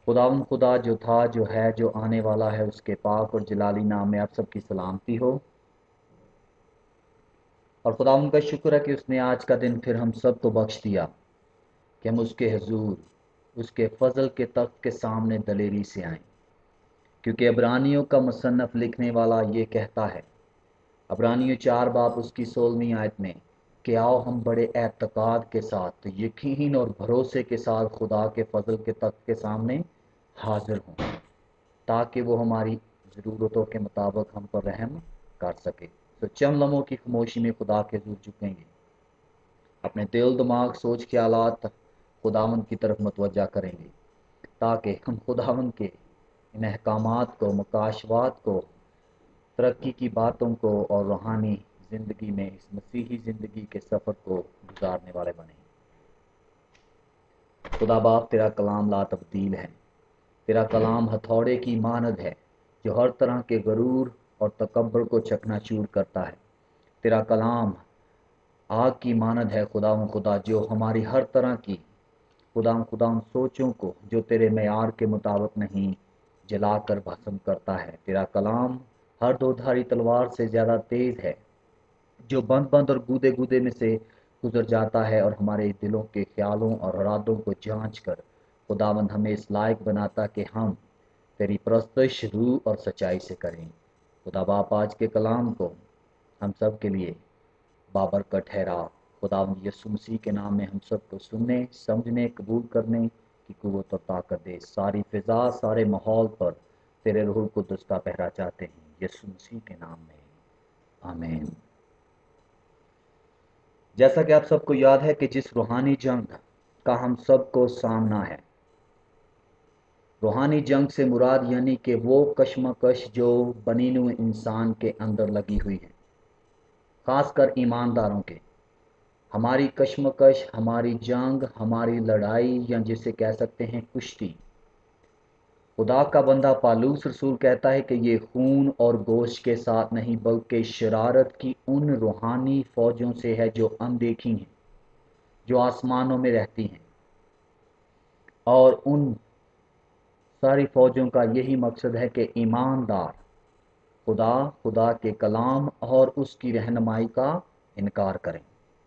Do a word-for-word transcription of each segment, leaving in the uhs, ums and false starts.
خداوند خدا جو تھا، جو ہے، جو آنے والا ہے، اس کے پاک اور جلالی نام میں آپ سب کی سلامتی ہو۔ اور خداوند کا شکر ہے کہ اس نے آج کا دن پھر ہم سب کو بخش دیا کہ ہم اس کے حضور، اس کے فضل کے تخت کے سامنے دلیری سے آئیں، کیونکہ عبرانیوں کا مصنف لکھنے والا یہ کہتا ہے، عبرانیوں چار باب اس کی سولہویں آیت میں، کہ آؤ ہم بڑے اعتقاد کے ساتھ، یقین اور بھروسے کے ساتھ خدا کے فضل کے تخت کے سامنے حاضر ہوں، تاکہ وہ ہماری ضرورتوں کے مطابق ہم پر رحم کر سکے۔ تو چند لمحوں کی خاموشی میں خدا کے حضور جھکیں گے، اپنے دل، دماغ، سوچ کے حالات خداوند کی طرف متوجہ کریں گے، تاکہ ہم خداوند کے ان احکامات کو، مکاشفات کو، ترقی کی باتوں کو اور روحانی زندگی میں اس مسیحی زندگی کے سفر کو گزارنے والے بنیں۔ خدا باپ، تیرا کلام لا تبدیل ہے، تیرا کلام ہتھوڑے کی مانند ہے جو ہر طرح کے غرور اور تکبر کو چکنا چور کرتا ہے۔ تیرا کلام آگ کی مانند ہے خدا و خدا، جو ہماری ہر طرح کی خدا و خدا سوچوں کو جو تیرے معیار کے مطابق نہیں، جلا کر بھسم کرتا ہے۔ تیرا کلام ہر دو دھاری تلوار سے زیادہ تیز ہے، جو بند بند اور گودے گودے میں سے گزر جاتا ہے اور ہمارے دلوں کے خیالوں اور ارادوں کو جانچ کر خداوند ہمیں اس لائق بناتا کہ ہم تیری پرستش روح اور سچائی سے کریں۔ خدا باپ، آج کے کلام کو ہم سب کے لیے بابرکت ٹھہرا۔ خداوند یسوع مسیح کے نام میں ہم سب کو سننے، سمجھنے، قبول کرنے کی قوت اور طاقت دے۔ ساری فضا، سارے ماحول پر تیرے روح القدس کا پہرا چاہتے ہیں، یسوع مسیح کے نام میں، آمین۔ جیسا کہ آپ سب کو یاد ہے کہ جس روحانی جنگ کا ہم سب کو سامنا ہے، روحانی جنگ سے مراد یعنی کہ وہ کشمکش جو بنی نوع انسان کے اندر لگی ہوئی ہے، خاص کر ایمانداروں کے۔ ہماری کشمکش، ہماری جنگ، ہماری لڑائی، یا جسے کہہ سکتے ہیں کشتی، خدا کا بندہ پالوس رسول کہتا ہے کہ یہ خون اور گوشت کے ساتھ نہیں، بلکہ شرارت کی ان روحانی فوجوں سے ہے جو اندیکھی ہیں، جو آسمانوں میں رہتی ہیں۔ اور ان ساری فوجوں کا یہی مقصد ہے کہ ایماندار خدا، خدا کے کلام اور اس کی رہنمائی کا انکار کریں۔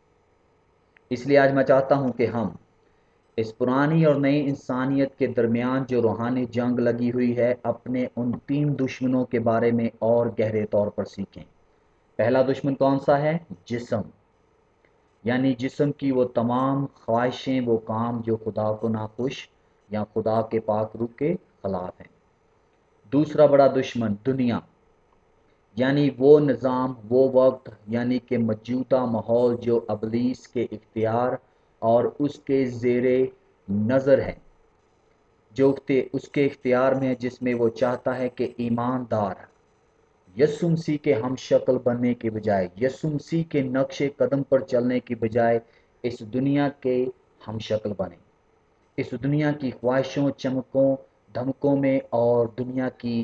اس لیے آج میں چاہتا ہوں کہ ہم اس پرانی اور نئی انسانیت کے درمیان جو روحانی جنگ لگی ہوئی ہے، اپنے ان تین دشمنوں کے بارے میں اور گہرے طور پر سیکھیں۔ پہلا دشمن کون سا ہے؟ جسم، یعنی جسم کی وہ تمام خواہشیں، وہ کام جو خدا کو ناخوش یا خدا کے پاک روح کے خلاف ہیں۔ دوسرا بڑا دشمن دنیا، یعنی وہ نظام، وہ وقت، یعنی کہ موجودہ ماحول جو ابلیس کے اختیار اور اس کے زیر نظر ہے، جو اس کے اختیار میں ہے، جس میں وہ چاہتا ہے کہ ایماندار یسوع مسیح کے ہم شکل بننے کے بجائے، یسوع مسیح کے نقش قدم پر چلنے کی بجائے اس دنیا کے ہم شکل بنے، اس دنیا کی خواہشوں، چمکوں، دھمکوں میں اور دنیا کی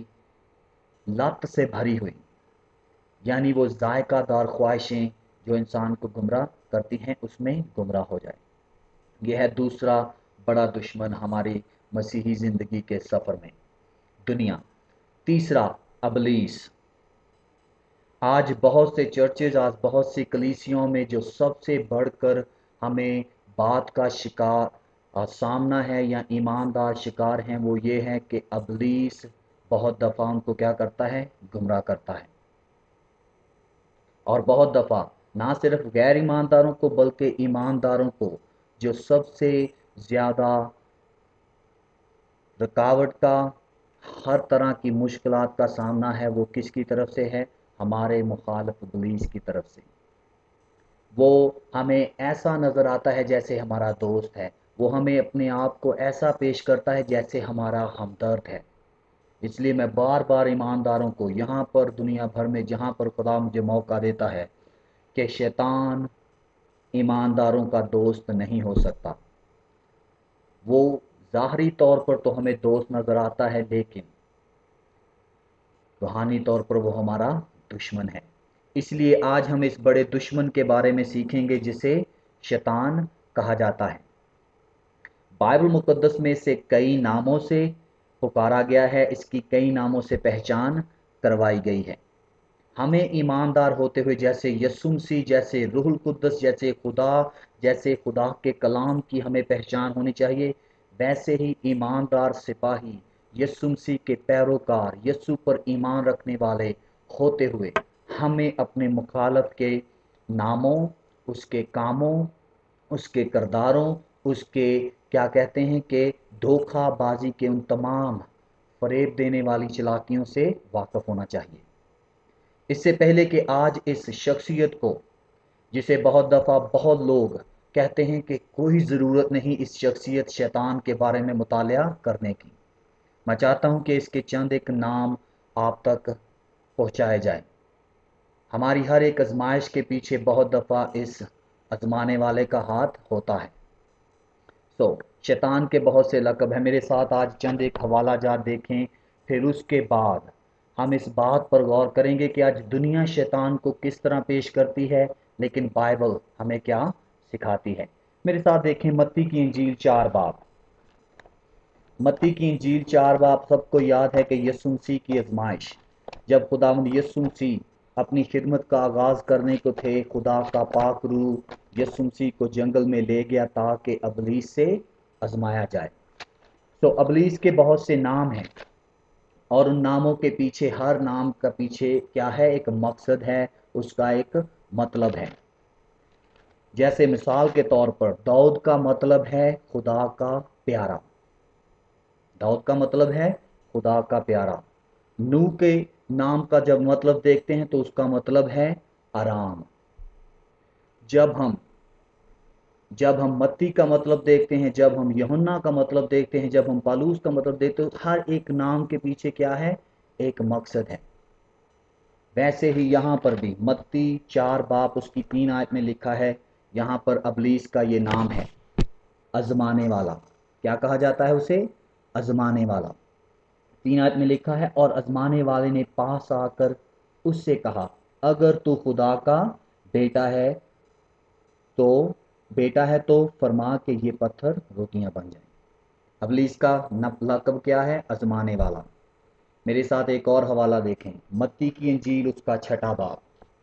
لت سے بھری ہوئی، یعنی وہ ذائقہ دار خواہشیں جو انسان کو گمراہ کرتی ہیں، اس میں گمراہ ہو جائے۔ یہ ہے دوسرا بڑا دشمن ہماری مسیحی زندگی کے سفر میں، دنیا۔ تیسرا ابلیس۔ آج بہت سے چرچز، آج بہت سی کلیسیوں میں جو سب سے بڑھ کر ہمیں بات کا شکار سامنا ہے یا ایماندار شکار ہیں، وہ یہ ہے کہ ابلیس بہت دفعہ ان کو کیا کرتا ہے؟ گمراہ کرتا ہے۔ اور بہت دفعہ نہ صرف غیر ایمانداروں کو بلکہ ایمانداروں کو، جو سب سے زیادہ رکاوٹ کا، ہر طرح کی مشکلات کا سامنا ہے، وہ کس کی طرف سے ہے؟ ہمارے مخالف ابلیس کی طرف سے۔ وہ ہمیں ایسا نظر آتا ہے جیسے ہمارا دوست ہے، وہ ہمیں اپنے آپ کو ایسا پیش کرتا ہے جیسے ہمارا ہمدرد ہے۔ اس لیے میں بار بار ایمانداروں کو یہاں پر، دنیا بھر میں جہاں پر خدا مجھے موقع دیتا ہے، کہ شیطان ایمانداروں کا دوست نہیں ہو سکتا۔ وہ ظاہری طور پر تو ہمیں دوست نظر آتا ہے، لیکن روحانی طور پر وہ ہمارا دشمن ہے۔ اس لیے آج ہم اس بڑے دشمن کے بارے میں سیکھیں گے جسے شیطان کہا جاتا ہے۔ بائبل مقدس میں سے کئی ناموں سے پکارا گیا ہے، اس کی کئی ناموں سے پہچان کروائی گئی ہے۔ ہمیں ایماندار ہوتے ہوئے جیسے یسوع مسیح، جیسے روح القدس، جیسے خدا جیسے خدا کے کلام کی ہمیں پہچان ہونی چاہیے، ویسے ہی ایماندار سپاہی، یسوع مسیح کے پیروکار، یسوع پر ایمان رکھنے والے ہوتے ہوئے ہمیں اپنے مخالف کے ناموں، اس کے کاموں، اس کے کرداروں، اس کے کیا کہتے ہیں کہ دھوکہ بازی کے ان تمام فریب دینے والی چلاکیوں سے واقف ہونا چاہیے۔ اس سے پہلے کہ آج اس شخصیت کو، جسے بہت دفعہ بہت لوگ کہتے ہیں کہ کوئی ضرورت نہیں اس شخصیت شیطان کے بارے میں مطالعہ کرنے کی، میں چاہتا ہوں کہ اس کے چند ایک نام آپ تک پہنچائے جائیں۔ ہماری ہر ایک آزمائش کے پیچھے بہت دفعہ اس آزمانے والے کا ہاتھ ہوتا ہے۔ سو شیطان کے بہت سے لقب ہیں۔ میرے ساتھ آج چند ایک حوالہ جات دیکھیں، پھر اس کے بعد ہم اس بات پر غور کریں گے کہ آج دنیا شیطان کو کس طرح پیش کرتی ہے، لیکن بائبل ہمیں کیا سکھاتی ہے۔ میرے ساتھ دیکھیں متی کی انجیل چار باب۔ متی کی انجیل چار باب، سب کو یاد ہے کہ یسوع مسیح کی آزمائش، جب خداوند یسوع مسیح اپنی خدمت کا آغاز کرنے کو تھے، خدا کا پاک روح یسوع مسیح کو جنگل میں لے گیا تاکہ ابلیس سے آزمایا جائے۔ تو ابلیس کے بہت سے نام ہیں، اور ان ناموں کے پیچھے، ہر نام کا پیچھے کیا ہے؟ ایک مقصد ہے، اس کا ایک مطلب ہے۔ جیسے مثال کے طور پر داؤد کا مطلب ہے خدا کا پیارا، داؤد کا مطلب ہے خدا کا پیارا۔ نوح کے نام کا جب مطلب دیکھتے ہیں تو اس کا مطلب ہے آرام۔ جب ہم جب ہم متی کا مطلب دیکھتے ہیں، جب ہم یوحنا کا مطلب دیکھتے ہیں، جب ہم پالوس کا مطلب دیکھتے ہیں، ہر ایک نام کے پیچھے کیا ہے؟ ایک مقصد ہے۔ ویسے ہی یہاں پر بھی متی چار باپ اس کی تین آیت میں لکھا ہے، یہاں پر ابلیس کا یہ نام ہے، آزمانے والا۔ کیا کہا جاتا ہے اسے؟ آزمانے والا۔ تین آیت میں لکھا ہے، اور آزمانے والے نے پاس آ کر اس سے کہا، اگر تو خدا کا بیٹا ہے تو بیٹا ہے تو فرما کہ یہ پتھر روٹیاں بن جائیں۔ ابلیس کا لقب کیا ہے؟ آزمانے والا۔ میرے ساتھ ایک اور حوالہ دیکھیں، متی کی انجیل اس کا چھٹا باب،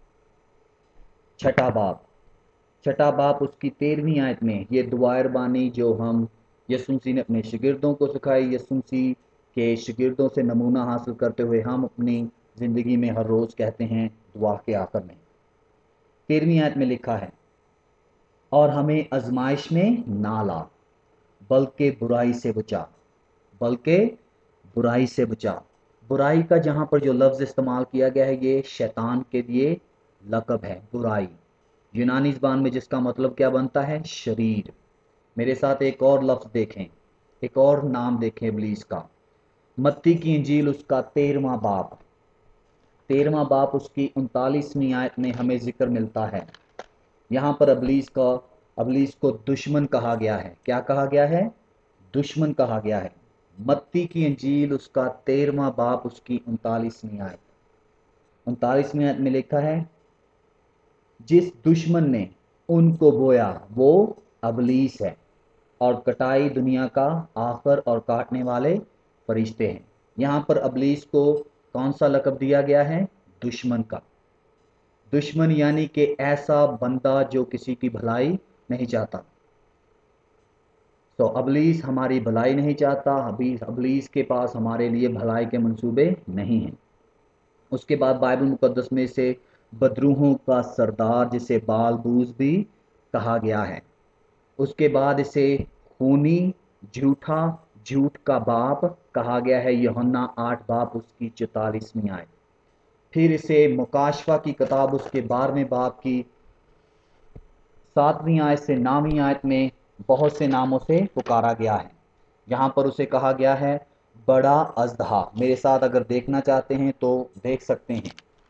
چھٹا باب چھٹا باب اس کی تیرہویں آیت میں یہ دعائر بانی جو ہم یسوع مسیح نے اپنے شاگردوں کو سکھائی، یسوع مسیح کے شاگردوں سے نمونہ حاصل کرتے ہوئے ہم اپنی زندگی میں ہر روز کہتے ہیں دعا کے آخر میں۔ تیرہویں آیت میں لکھا ہے، اور ہمیں آزمائش میں نہ لا بلکہ برائی سے بچا، بلکہ برائی سے بچا۔ برائی کا جہاں پر جو لفظ استعمال کیا گیا ہے، یہ شیطان کے لیے لقب ہے، برائی۔ یونانی زبان میں جس کا مطلب کیا بنتا ہے؟ شریر۔ میرے ساتھ ایک اور لفظ دیکھیں، ایک اور نام دیکھیں ابلیس کا۔ متی کی انجیل اس کا تیرواں باب، تیرواں باپ اس کی انتالیسویں آیت میں ہمیں ذکر ملتا ہے۔ یہاں پر ابلیس کا ابلیس کو دشمن کہا گیا ہے۔ کیا کہا گیا ہے؟ دشمن کہا گیا ہے۔ متی کی انجیل اس کا تیرواں باپ اس کی انتالیسویں آیت، انتالیسویں آیت میں لکھا ہے، جس دشمن نے ان کو بویا وہ ابلیس ہے، اور کٹائی دنیا کا آخر اور کاٹنے والے فرشتے ہیں۔ یہاں پر ابلیس کو کون سا لقب دیا گیا ہے؟ دشمن کا۔ دشمن یعنی کہ ایسا بندہ جو کسی کی بھلائی نہیں چاہتا۔ تو ابلیس ہماری بھلائی نہیں چاہتا، ابلیس کے پاس ہمارے لیے بھلائی کے منصوبے نہیں ہیں۔ اس کے بعد بائبل مقدس میں سے بدروحوں کا سردار، جسے بال بوز بھی کہا گیا ہے۔ اس کے بعد اسے خونی، جھوٹا، جھوٹ کا باپ کہا گیا ہے، یوحنا آٹھ باپ اس کی چوتالیسویں آیت۔ پھر اسے مکاشفہ کی کتاب اس کے بارہویں باب کی ساتویں آیت سے نویں آیت میں بہت سے ناموں سے پکارا گیا ہے۔ یہاں پر اسے کہا گیا ہے بڑا اژدہا۔ میرے ساتھ اگر دیکھنا چاہتے ہیں تو دیکھ سکتے ہیں۔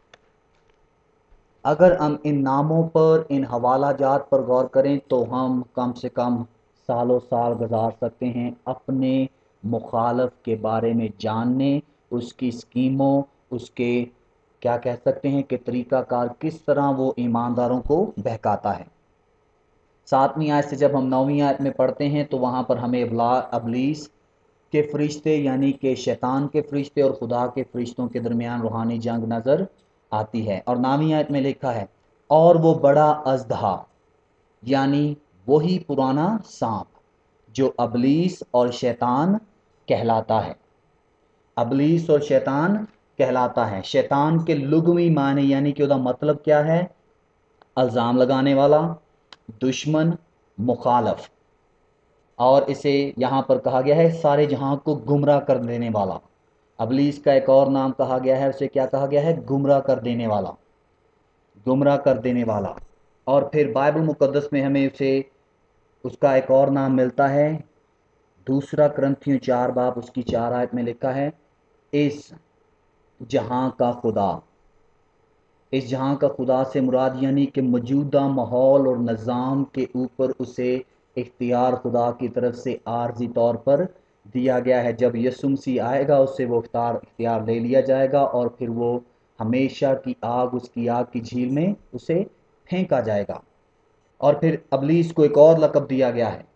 اگر ہم ان ناموں پر، ان حوالہ جات پر غور کریں تو ہم کم سے کم سالوں سال گزار سکتے ہیں اپنے مخالف کے بارے میں جاننے، اس کی اسکیموں، اس کے کیا کہہ سکتے ہیں کہ طریقہ کار، کس طرح وہ ایمانداروں کو بہکاتا ہے۔ ساتویں آیت سے جب ہم نویں آیت میں پڑھتے ہیں تو وہاں پر ہمیں ابلیس के फरिश्ते यानी कि शैतान के फरिश्ते और खुदा के फरिश्तों के दरमियान रूहानी जंग नज़र आती है। और नामी आयत में लिखा है, और वो बड़ा अजदहा यानी वही पुराना सांप जो अबलीस और शैतान कहलाता है, अबलीस और शैतान कहलाता है। शैतान के लुगवी माने यानी कि उसका मतलब क्या है? इल्ज़ाम लगाने वाला, दुश्मन, मुखालफ। और इसे यहाँ पर कहा गया है सारे जहां को गुमराह कर देने वाला। अबलीस का एक और नाम कहा गया है, उसे क्या कहा गया है? गुमराह कर देने वाला, गुमराह कर देने वाला। और फिर बाइबल मुकद्दस में हमें उसे उसका एक और नाम मिलता है, दूसरा करंथियों चार बाब उसकी चार आयत में लिखा है, इस जहां का खुदा। इस जहां का खुदा से मुराद यानी कि मौजूदा माहौल और निज़ाम के ऊपर उसे इख्तियार खुदा की तरफ से आर्जी तौर पर दिया गया है। जब यीशु मसीह आएगा उससे वो इख्तियार इख्तियार ले लिया जाएगा और फिर वो हमेशा की आग, उसकी आग की झील में उसे फेंका जाएगा। और फिर अबलीस को एक और लक़ब दिया गया है,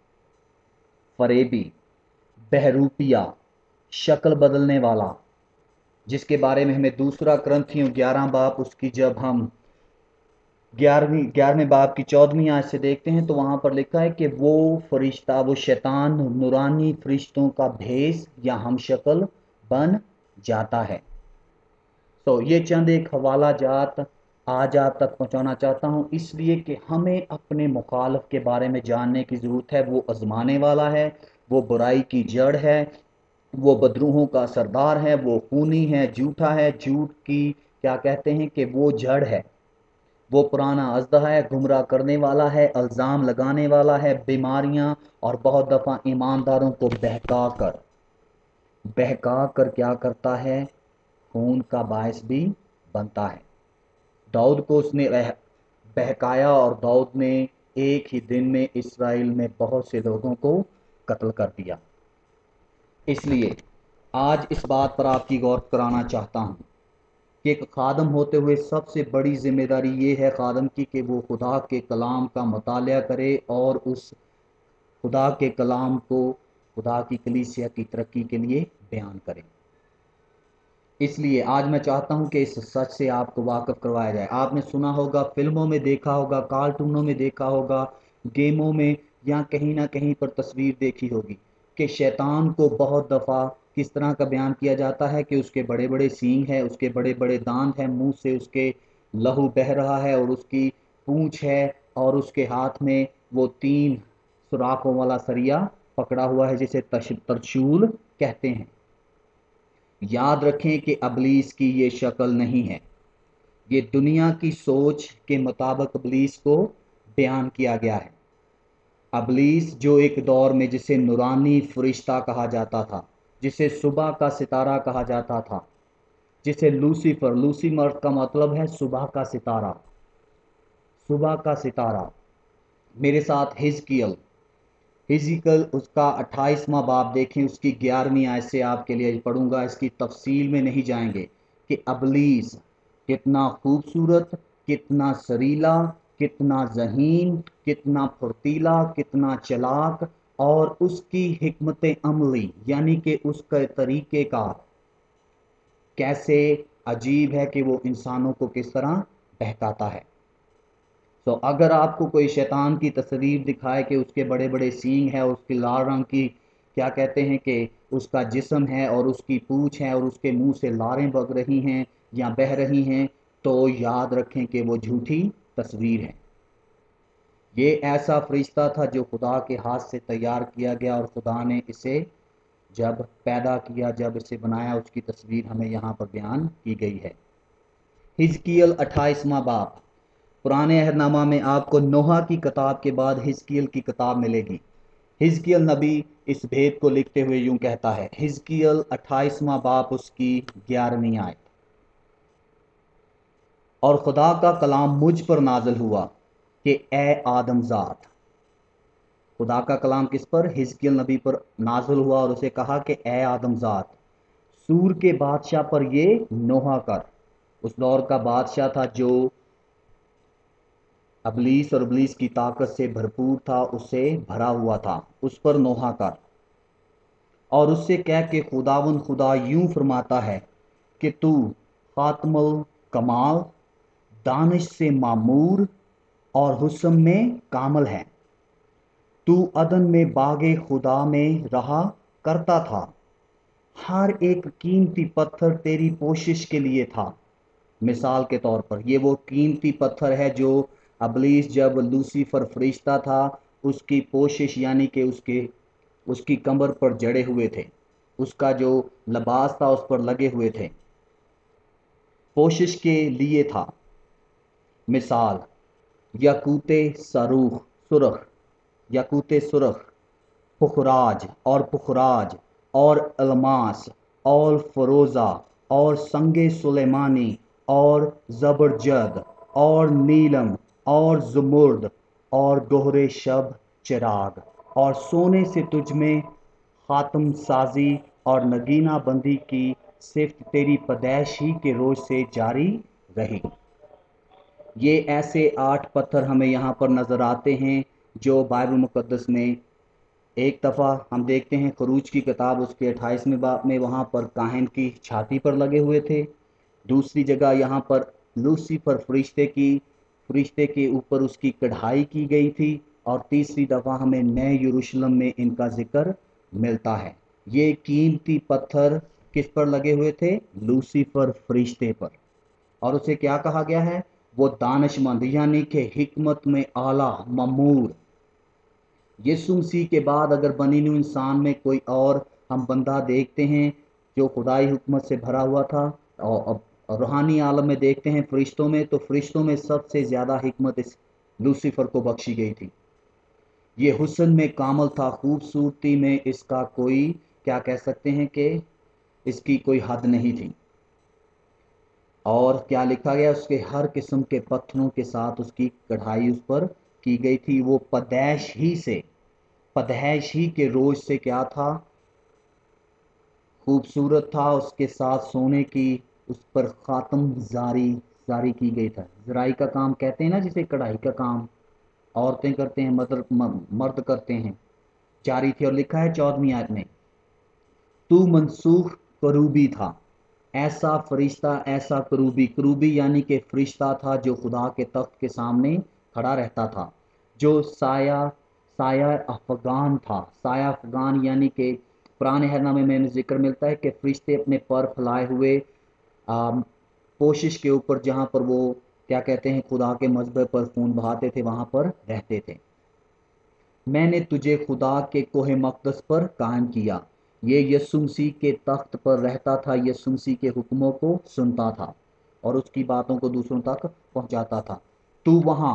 फरेबी, बहरूपिया, शक्ल बदलने वाला, जिसके बारे में हमें दूसरा करंथियों ग्यारह बाब उसकी जब हम ग्यारहवीं ग्यारहवें बाब की चौदहवीं आयत से देखते हैं तो वहां पर लिखा है कि वो फरिश्ता, वो शैतान नूरानी फरिश्तों का भेस या हम शक्ल बन जाता है। तो ये चंद एक हवाला जात आज आप तक पहुंचाना चाहता हूं, इसलिए कि हमें अपने मुखालफ के बारे में जानने की ज़रूरत है। वो आजमाने वाला है, वो बुराई की जड़ है, वो बदरूहों का सरदार है, वो खूनी है, झूठा है, झूठ की क्या कहते हैं कि वो जड़ है, वो पुराना अजदा है, गुमराह करने वाला है, इल्ज़ाम लगाने वाला है, बीमारियां और बहुत दफ़ा ईमानदारों को बहका कर बहका कर क्या करता है? खून का बायस भी बनता है। दाऊद को उसने बह- बहकाया और दाऊद ने एक ही दिन में इस्राएल में बहुत से लोगों को कत्ल कर दिया। इसलिए आज इस बात पर आपकी गौर कराना चाहता हूँ कि एक खादम होते हुए सबसे बड़ी जिम्मेदारी ये है खादम की कि वो खुदा के कलाम का मुतालिया करे और उस खुदा के कलाम को खुदा की कलीसिया की तरक्की के लिए बयान करे। इसलिए आज मैं चाहता हूं कि इस सच से आपको वाकिफ करवाया जाए। आपने सुना होगा, फिल्मों में देखा होगा, कार्टूनों में देखा होगा, गेमों में या कहीं ना कहीं पर तस्वीर देखी होगी कि शैतान को बहुत दफ़ा किस तरह का बयान किया जाता है कि उसके बड़े बड़े सींग हैं, उसके बड़े बड़े दांत हैं, मुंह से उसके लहू बह रहा है और उसकी पूंछ है और उसके हाथ में वो तीन सुराखों वाला सरिया पकड़ा हुआ है जिसे तरशूल कहते हैं। याद रखें कि अबलीस की ये शक्ल नहीं है, ये दुनिया की सोच के मुताबिक अबलीस को बयान किया गया है। अबलीस जो एक दौर में जिसे नूरानी फरिश्ता कहा जाता था, जिसे सुबह का सितारा कहा जाता था, जिसे लूसीफर, लूसीफर का मतलब है सुबह का सितारा, सुबह का सितारा। मेरे साथ हिजकियल हिजकियल उसका अट्ठाईसवां बाब देखें, उसकी ग्यारहवीं आयत से आपके लिए पढ़ूंगा, इसकी तफसील में नहीं जाएंगे कि अबलीस कितना खूबसूरत, कितना सरीला, कितना जहीन, कितना फुर्तीला, कितना चलाक, और उसकी हिकमत अमली यानी कि उसका तरीके का कैसे अजीब है कि वो इंसानों को किस तरह बहकाता है। तो अगर आपको कोई शैतान की तस्वीर दिखाए कि उसके बड़े बड़े सींग है, उसकी लाल रंग की क्या कहते हैं कि उसका जिस्म है और उसकी पूंछ है और उसके मुंह से लारें बग रही हैं या बह रही हैं, तो याद रखें कि वो झूठी तस्वीर है। ये ऐसा फरिश्ता था जो खुदा के हाथ से तैयार किया गया और खुदा ने इसे जब पैदा किया, जब इसे बनाया, उसकी तस्वीर हमें यहाँ पर बयान की गई है। हिजकियल अट्ठाईसवां बाब, पुराने अहदनामा में आपको नोहा की किताब के बाद हिजकियल की किताब मिलेगी। हिजकियल नबी इस भेद को लिखते हुए यूं कहता है, हिजकियल अट्ठाईसवां बाब उसकी ग्यारहवीं आयत, और खुदा का कलाम मुझ पर नाजिल हुआ कि ए आदमजात। खुदा का कलाम किस पर? हिजकियल नबी पर नाजिल हुआ और उसे कहा कि ए आदमजात, सूर के बादशाह पर ये नोहा कर। उस दौर का बादशाह था जो अबलीस और अबलीस की ताकत से भरपूर था, उससे भरा हुआ था, उस पर नोहा कर। اور اس سے کہہ کہ خداون خدا یوں فرماتا ہے کہ تو خاتم الکمال، دانش سے معمور اور حسن میں کامل ہے۔ تو عدن میں باغ خدا میں رہا کرتا تھا، ہر ایک قیمتی پتھر تیری پوشش کے لیے تھا۔ مثال کے طور پر یہ وہ قیمتی پتھر ہے جو ابلیس جب لوسیفر فرشتہ تھا اس کی پوشش یعنی کہ اس کے اس کی کمر پر جڑے ہوئے تھے، اس کا جو لباس تھا اس پر لگے ہوئے تھے، پوشش کے لیے تھا۔ مثال یاقوت سروخ سرخ، یاقوت سرخ، پخراج اور پخراج اور الماس اور فروزہ اور سنگ سلیمانی اور زبرجد اور نیلم اور زمرد اور گہرے شب چراغ، اور سونے سے تجھ میں خاتم سازی اور نگینہ بندی کی صفت تیری پیدائش ہی کے روز سے جاری رہی۔ یہ ایسے آٹھ پتھر ہمیں یہاں پر نظر آتے ہیں جو بائبل مقدس میں ایک دفعہ ہم دیکھتے ہیں خروج کی کتاب اس کے اٹھائیسویں باب میں وہاں پر کاہن کی چھاتی پر لگے ہوئے تھے، دوسری جگہ یہاں پر لوسیفر فرشتے کی فرشتے کے اوپر اس کی کڑھائی کی گئی تھی، اور تیسری دفعہ ہمیں نئے یروشلم میں ان کا ذکر ملتا ہے۔ یہ قیمتی پتھر کس پر لگے ہوئے تھے؟ لوسیفر فرشتے پر، اور اسے کیا کہا گیا ہے؟ وہ دانش مند یعنی کہ حکمت میں اعلیٰ، ممور۔ یسوع مسیح کے بعد اگر بنی نوع انسان میں کوئی اور ہم بندہ دیکھتے ہیں جو خدائی حکمت سے بھرا ہوا تھا، اور روحانی عالم میں دیکھتے ہیں فرشتوں میں، تو فرشتوں میں سب سے زیادہ حکمت اس لوسیفر کو بخشی گئی تھی۔ یہ حسن میں کامل تھا، خوبصورتی میں اس کا کوئی کیا کہہ سکتے ہیں کہ اس کی کوئی حد نہیں تھی۔ اور کیا لکھا گیا؟ اس کے ہر قسم کے پتھروں کے ساتھ اس کی کڑھائی اس پر کی گئی تھی۔ وہ پیدائش ہی سے پیدائش ہی کے روز سے کیا تھا؟ خوبصورت تھا، اس کے ساتھ سونے کی اس پر خاتم زاری زاری کی گئی تھا۔ زرائی کا کام کہتے ہیں نا جسے، کڑھائی کا کام عورتیں کرتے ہیں، مرد مرد کرتے ہیں، جاری تھی۔ اور لکھا ہے چودہویں آیت میں، تو منسوخ کروبی تھا، ایسا فرشتہ ایسا کروبی، کروبی یعنی کہ فرشتہ تھا جو خدا کے تخت کے سامنے کھڑا رہتا تھا، جو سایہ سایہ افغان تھا۔ سایہ افغان یعنی کہ پرانے عہد نامے میں ذکر ملتا ہے کہ فرشتے اپنے پر پھیلائے ہوئے پوشش کے اوپر، جہاں پر وہ کیا کہتے ہیں خدا کے مذبح پر خون بہاتے تھے، وہاں پر رہتے تھے۔ میں نے تجھے خدا کے کوہ مقدس پر قائم کیا۔ یہ یسوع مسیح کے تخت پر رہتا تھا، یسوع مسیح کے حکموں کو سنتا تھا اور اس کی باتوں کو دوسروں تک پہنچاتا تھا۔ تو وہاں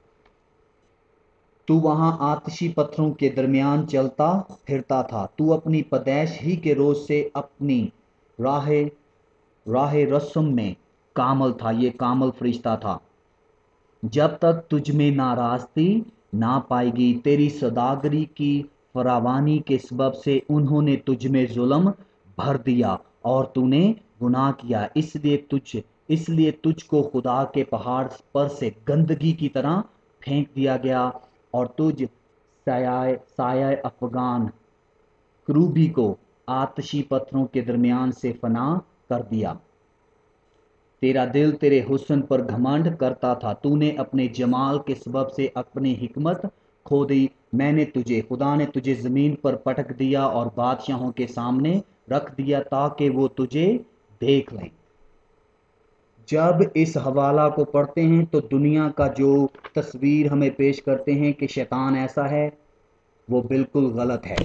تو وہاں آتشی پتھروں کے درمیان چلتا پھرتا تھا۔ تو اپنی پیدائش ہی کے روز سے اپنی راہ راہ رسم میں کامل تھا۔ یہ کامل فرشتہ تھا۔ جب تک تجھ میں ناراستی نہ پائی گئی، تیری سوداگری کی فراوانی کے سبب سے انہوں نے تجھ میں ظلم بھر دیا اور تو نے گناہ کیا، اس لیے تجھ اس لیے تجھ کو خدا کے پہاڑ پر سے گندگی کی طرح پھینک دیا گیا، اور تجھ سایہ سایہ افغان کروبی کو آتشی پتھروں کے درمیان سے فنا کر دیا۔ تیرا دل تیرے حسن پر گھمنڈ کرتا تھا، تو نے اپنے جمال کے سبب سے اپنی حکمت کھو دی۔ میں نے تجھے خدا نے تجھے زمین پر پٹک دیا اور بادشاہوں کے سامنے رکھ دیا تاکہ وہ تجھے دیکھ لیں۔ جب اس حوالہ کو پڑھتے ہیں تو دنیا کا جو تصویر ہمیں پیش کرتے ہیں کہ شیطان ایسا ہے، وہ بالکل غلط ہے۔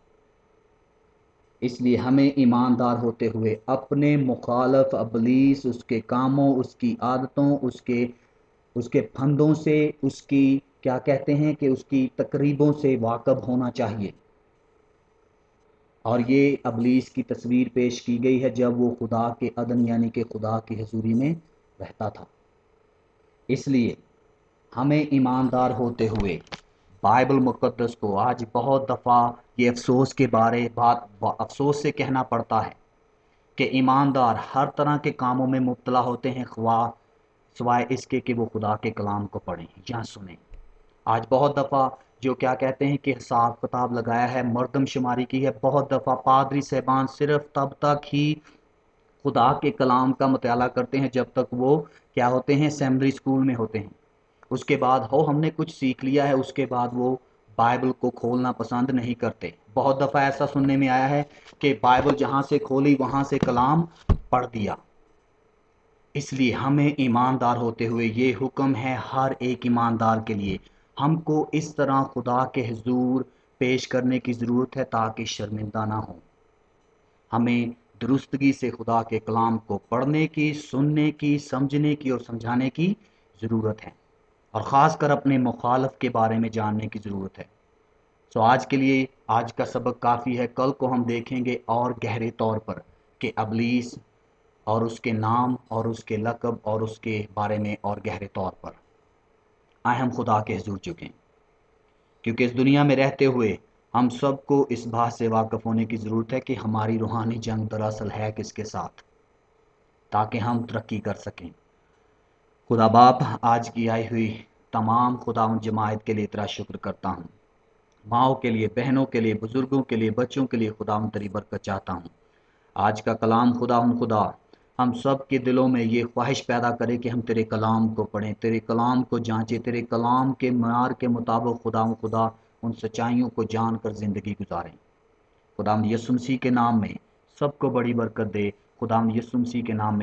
اس لیے ہمیں ایماندار ہوتے ہوئے اپنے مخالف ابلیس، اس کے کاموں، اس کی عادتوں، اس کے اس کے پھندوں سے، اس کی کیا کہتے ہیں کہ اس کی تقریبوں سے واقف ہونا چاہیے۔ اور یہ ابلیس کی تصویر پیش کی گئی ہے جب وہ خدا کے عدن یعنی کہ خدا کی حضوری میں رہتا تھا۔ اس لیے ہمیں ایماندار ہوتے ہوئے بائبل مقدس کو آج بہت دفعہ یہ افسوس کے بارے بات افسوس سے کہنا پڑتا ہے کہ ایماندار ہر طرح کے کاموں میں مبتلا ہوتے ہیں، خواہ سوائے اس کے کہ وہ خدا کے کلام کو پڑھیں یا سنیں۔ آج بہت دفعہ جو کیا کہتے ہیں کہ حساب کتاب لگایا ہے، مردم شماری کی ہے۔ بہت دفعہ پادری صاحبان صرف تب تک ہی خدا کے کلام کا مطالعہ کرتے ہیں جب تک وہ کیا ہوتے ہیں، اسمبلی اسکول میں ہوتے ہیں۔ اس کے بعد ہو ہم نے کچھ سیکھ لیا ہے، اس کے بعد وہ بائبل کو کھولنا پسند نہیں کرتے۔ بہت دفعہ ایسا سننے میں آیا ہے کہ بائبل جہاں سے کھولی وہاں سے کلام پڑھ دیا۔ اس لیے ہمیں ایماندار ہوتے ہوئے یہ حکم ہے ہر ایک ایماندار کے لیے، ہم کو اس طرح خدا کے حضور پیش کرنے کی ضرورت ہے تاکہ شرمندہ نہ ہوں۔ ہمیں درستگی سے خدا کے کلام کو پڑھنے کی، سننے کی، سمجھنے کی اور سمجھانے کی ضرورت ہے، اور خاص کر اپنے مخالف کے بارے میں جاننے کی ضرورت ہے۔ سو آج کے لیے آج کا سبق کافی ہے، کل کو ہم دیکھیں گے اور گہرے طور پر کہ ابلیس اور اس کے نام اور اس کے لقب اور اس کے بارے میں اور گہرے طور پر۔ آئے ہم خدا کے حضور جھکیں، کیونکہ اس دنیا میں رہتے ہوئے ہم سب کو اس بات سے واقف ہونے کی ضرورت ہے کہ ہماری روحانی جنگ دراصل ہے کس کے ساتھ، تاکہ ہم ترقی کر سکیں۔ خدا باپ، آج کی آئی ہوئی تمام خدا ان جماعت کے لیے تیرا شکر کرتا ہوں، ماؤں کے لیے، بہنوں کے لیے، بزرگوں کے لیے، بچوں کے لیے خدا ان تیری برکت چاہتا ہوں۔ آج کا کلام خدا ان خدا ہم سب کے دلوں میں یہ خواہش پیدا کرے کہ ہم تیرے کلام کو پڑھیں، تیرے کلام کو جانچیں، تیرے کلام کے معیار کے مطابق خدا ان خدا ان سچائیوں کو جان کر زندگی گزاریں۔ خدا یسوع مسیح کے نام میں سب کو بڑی برکت دے، خدا یسوع مسیح کے نام میں